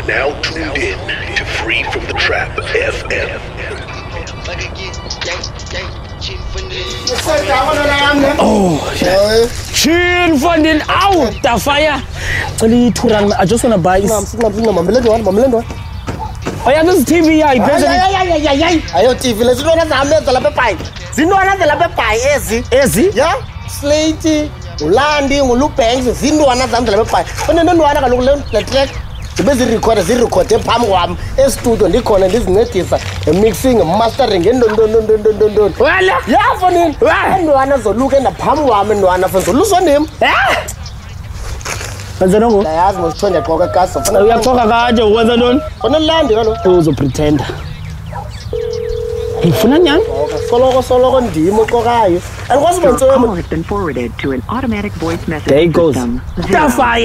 are now tuned in to Free From The Trap FM. Oh, yeah. Chill from the out the fire. I just want to buy this. Oh, yeah, this is TV. Yeah, Ayo TV. Let's go to the pie. Zinwana de la pie. Easy. Yeah. Slate. Ulandi. Ulupengs. Zinwana de la pie. When you don't want to look the track. The basic record is recorded. Pam studio. They call this native. Mixing, mastering. Don't. Well, yeah, for him. Well, no one is looking at Pam and no one of lose on him. I don't know. I asked was trying to talk a cast of. We are talking about the weather on the land. It was a pretender. Solo on Dimo Korai. And what's your call has been forwarded to an automatic voice message. There it goes. Down fire.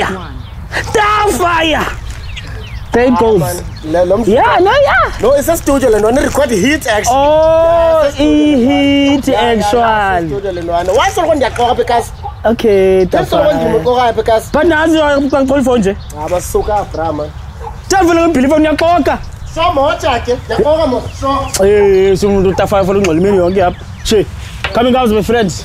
There it goes. Yeah. No, it's a studio and only record heat action. Oh, heat action. Why so on your because okay, that's why because but now you can call phone. I was so drama. Tell me believe on your coca. So much so eh some do tafa for ngol me yo gap. Che. Coming out my friends.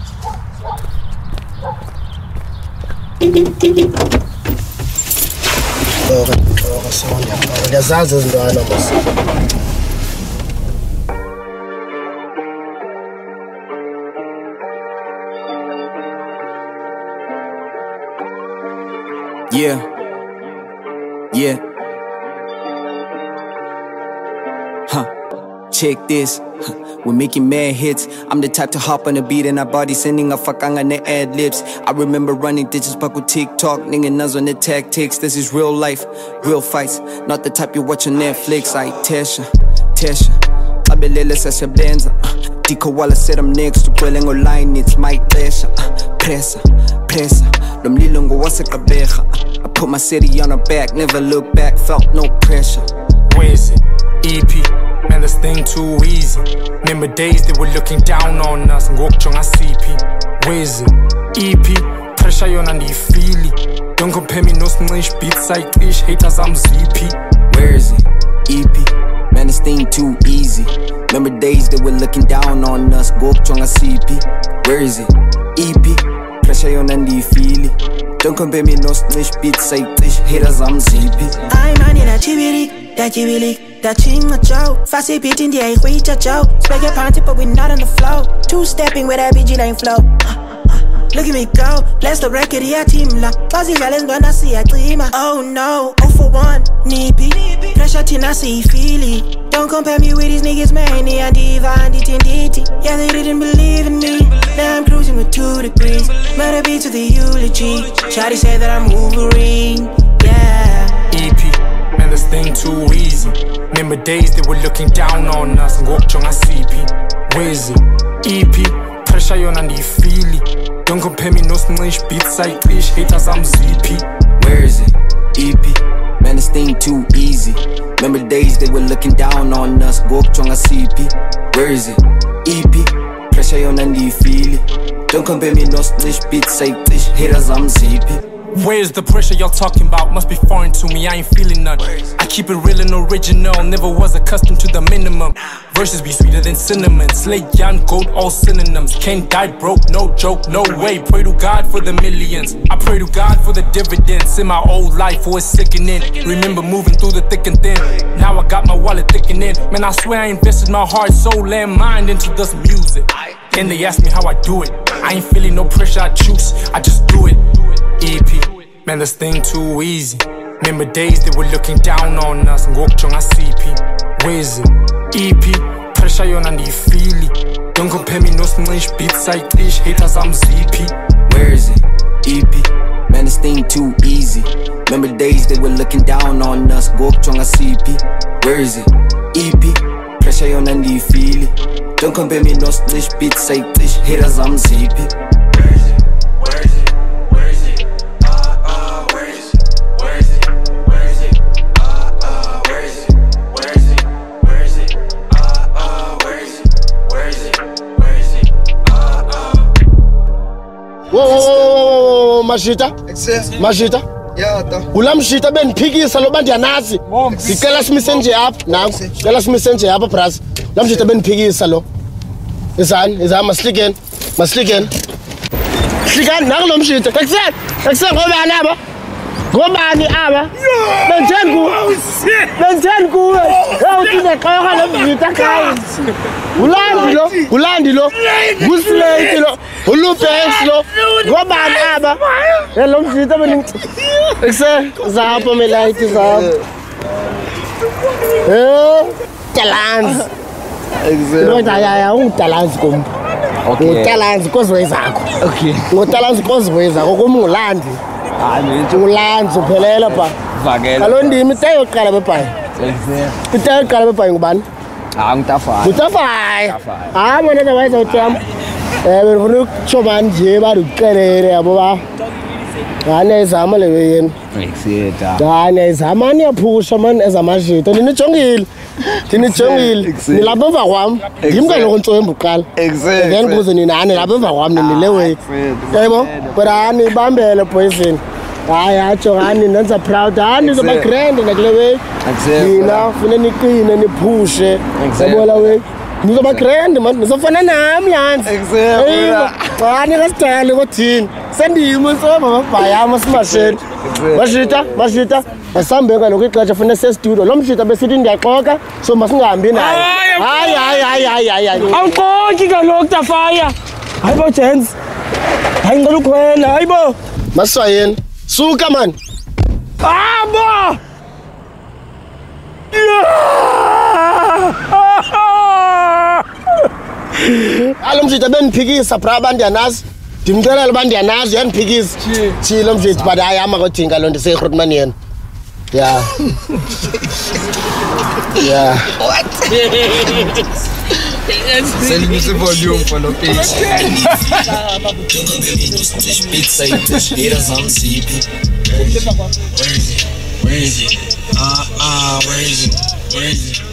Yeah. Check this. We're making mad hits. I'm the type to hop on the beat and our body sending a fuckang on the ad libs. I remember running ditches back with TikTok, nigga nuts on the tactics. This is real life, real fights. Not the type you watch on Netflix. I Tesha. Abelele sasebenza. Diko wala said I'm next to quelling online. It's my pleasure. Pressa. Lomlilo ngo wase kabeja. I put my city on her back, never look back, felt no pressure. Where is it? EP. Man, this thing too easy. Remember days they were looking down on us. Ngokchonga CP. Where is it? EP. Pressure yon and you feel it. Don't compare me no snitch. Beats like fish. Haters I'm ZP. Where is it? EP. Man, this thing too easy. Remember days they were looking down on us. Ngokchonga CP. Where is it? EP. Pressure yon and you feel it. Don't compare me no snitch. Beats like fish. Haters I'm ZP. I'm on that chibili. That ching a joke, fast beat in the air, we joke. Spec your panty, but we not on the flow. Two-stepping with that BG lane flow. Look at me go, bless the record, yeah, team la. Fuzzy Valley's gonna see a dreamer. Oh no, 0 for 1, nippy. Pressure tina see feely. Don't compare me with these niggas, man. And diva and DT. Yeah, they didn't believe in me. Now I'm cruising with 2 degrees. Murder beat to the eulogy. Shawty said that I'm Wolverine. Yeah. EP. Man, this thing too easy. Remember days they were looking down on us. Ngokchonga CP. Where is it? EP. Pressure yon and you feel it. Don't compare me no snitch. Beats like fish. Haters I'm ZP. Where is it? EP. Man, this thing too easy. Remember days they were looking down on us. Ngokchonga CP. Where is it? EP. Pressure yon and you feel it. Don't compare me no snitch. Beats like fish. Haters I'm ZP. Where's the pressure y'all talking about? Must be foreign to me, I ain't feeling none. I keep it real and original, never was accustomed to the minimum. Verses be sweeter than cinnamon. Slay, young, gold, all synonyms. Can't die broke, no joke, no way. Pray to God for the millions. I pray to God for the dividends. In my old life, was sickening. Remember moving through the thick and thin. Now I got my wallet thickening. Man, I swear I invested my heart, soul, and mind into this music. And they ask me how I do it. I ain't feeling no pressure, I choose, I just do it. EP, man, this thing too easy. Remember days they were looking down on us. Ngokchonga CP. Where is it? EP, pressure yon and you feel it. Don't compare me no snitch. Beats like fish. Haters I'm ZP. Where is it? EP, man, this thing too easy. Remember days they were looking down on us. Ngokchonga CP. Where is it? EP, pressure yon and you feel it. Don't compare me no snitch. Beats like fish. Haters I'm ZP. Whoa, Majita. ulamshita beniphikisa lo bandiyanazi ngicela simise nje apha nanku ngicela simise nje apha bras lamshita beniphikisa lo izani masihlikeni hlikani nangu lo mshita ekuseni ngobani aba benzeni kuwe utinexoka lo mshita khaya ulandi lo nguslate lo ulupex lo ngobani aba lo mshita ekuseni zapho melayithi zapho talanzi ya ungutalanzi kumntu ngutalanzi kozwe zakho ngutalanzi kozwe zakho kumngulandi ulanzi uphelela pha kalo ndimi ite yoqala bebhayi ngubani ngutafaya mona nabayizawutyama benifuna ukutsho bani nje barukuxelele yabo ba ngani ayizama leyo yena ngani ayizama niyaphusha mani ezamashita ndinijongile nilapha emva kwam ndim kaloku ntsoembu kuqala then kuze ninani lapha emva kwam ninilewey yebo but hani ibambele boyzini hayi atsho hani nenza proud hani nizoba grand nakule wey nina fune niqine niphushe yabola wey nizoba grand man nizofana nami lanzi hani kasidali kothini sendimo ntsoemba mabhayama simasheni mashita masambe kaloku ixesha fune sestudio lo mshita besithi ndiyaxoka so masingahambi naye hayi awuxoki kaloku tafaya hayi bo gents hayi ngicela ukhwela hayi bo masayeni suka man abo alo mshita beniphikisa bra bandiyanazi ndimcelela bandiyanazi uyaniphikisa chilo mshita but hayi ama kodinga lo ndisegrotman yena yeah what send me the volume for the page where is it